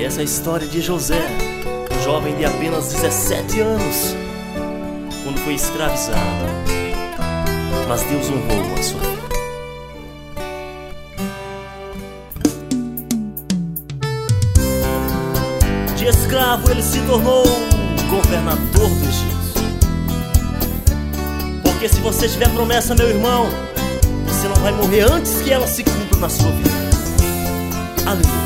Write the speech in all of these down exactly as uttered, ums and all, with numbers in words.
Essa é a história de José, um jovem de apenas dezessete anos, quando foi escravizado, mas Deus honrou a sua vida. De escravo ele se tornou governador do Egito. Porque se você tiver promessa, meu irmão, você não vai morrer antes que ela se cumpra na sua vida. Aleluia.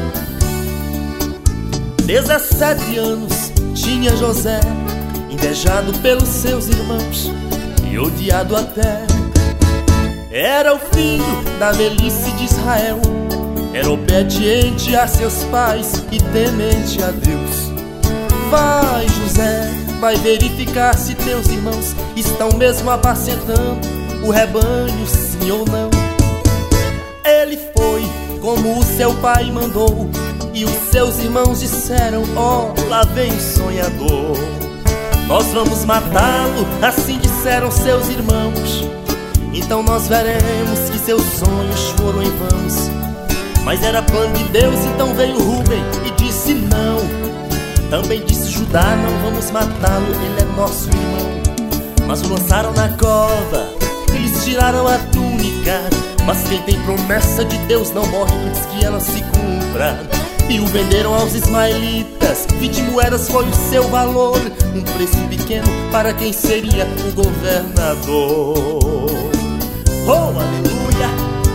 Dezessete anos tinha José, invejado pelos seus irmãos e odiado até. Era o filho da velhice de Israel, era obediente a seus pais e temente a Deus. Vai, José, vai verificar se teus irmãos estão mesmo apacentando o rebanho, sim ou não. Ele foi como o seu pai mandou, e os seus irmãos disseram: ó, oh, lá vem o sonhador. Nós vamos matá-lo, assim disseram seus irmãos. Então nós veremos que seus sonhos foram em vão. Mas era plano de Deus, então veio Rúben e disse não. Também disse Judá: não vamos matá-lo, ele é nosso irmão. Mas o lançaram na cova e lhes tiraram a túnica. Mas quem tem promessa de Deus não morre antes que ela se cumpra. E o venderam aos ismaelitas, vinte moedas foi o seu valor, um preço pequeno para quem seria o governador. Oh, aleluia!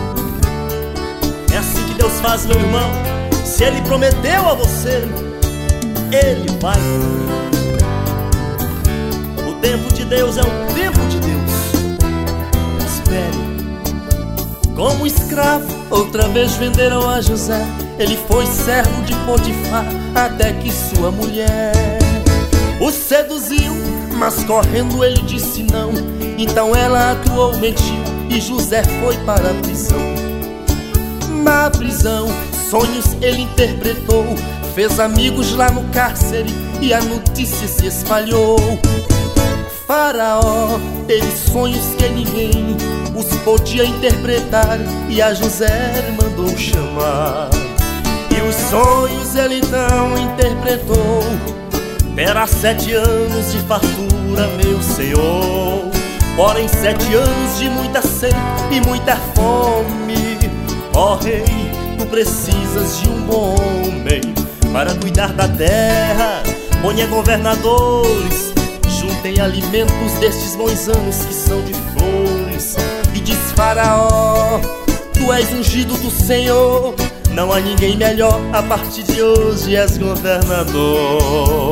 É assim que Deus faz, meu irmão. Se Ele prometeu a você, Ele vai. O tempo de Deus é o tempo de Deus. Espere. Como escravo, outra vez venderam a José. Ele foi servo de Potifar, até que sua mulher o seduziu, mas correndo ele disse não. Então ela atuou, mentiu, e José foi para a prisão. Na prisão, sonhos ele interpretou, fez amigos lá no cárcere, e a notícia se espalhou. Faraó teve sonhos que ninguém os podia interpretar, e a José mandou chamar. E os sonhos ele então interpretou. Terá sete anos de fartura, meu Senhor, porém sete anos de muita sede e muita fome. Ó rei, tu precisas de um bom homem para cuidar da terra. Ponha governadores, juntem alimentos destes bons anos que são de flores. E diz Faraó: tu és ungido do Senhor, não há ninguém melhor, a partir de hoje és governador.